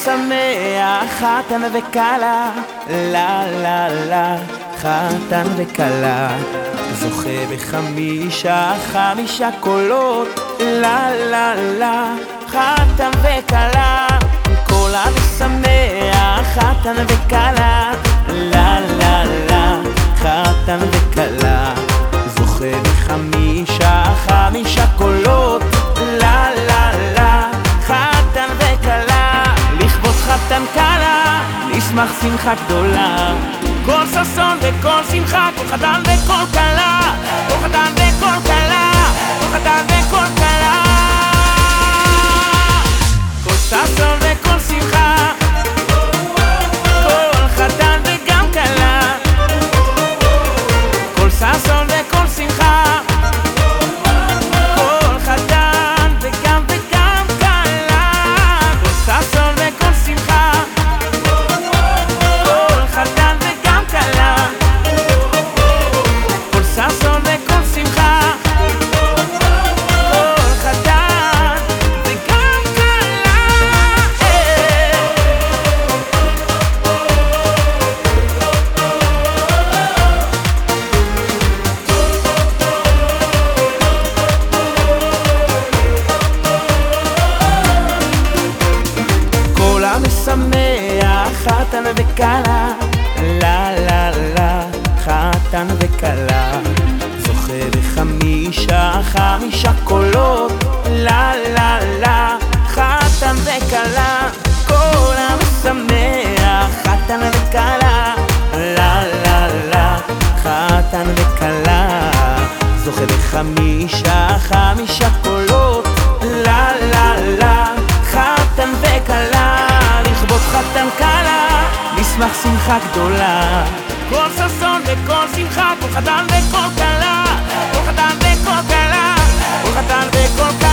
משמח, חתן וכלה, לה לה לה, חתן וכלה, זוכה חמישה קולות, לה לה לה, חתן וכלה, כל המשמח, חתן וכלה, לה לה לה, חתן וכלה, זוכה חמישה קולות, לה לה לה, חתן וכלה, לכבוד חתן כלה, נשמח שמחה גדולה, כל ששון וכל שמחה, כל חתן וכל כלה, כל חתן וכל כלה, כל חתן וכל כלה, כל ששון וכל שמחה, כל חתן וגם כלה, כל ששון וכל שמחה, כל חתן וגם כלה, כל ששון וכל שמחה, כל חתן וגם כלה, כל ששון וכל שמחה, כל חתן וגם כלה. כל המשמח, חתן וכלה, לה לה לה, חתן וכלה, זוכה חמישה קולות, לה לה לה, חתן וכלה, כל המשמח, חתן וכלה, לה לה לה, חתן וכלה, זוכה חמישה קולות, לה לה לה, חתן וכלה, לכבוד חתן כלה, נשמח שמחה גדולה, כל ששון וכל שמחה, כל חתן וכל כלה, כל חתן וכל כלה, כל חתן וכל כלה.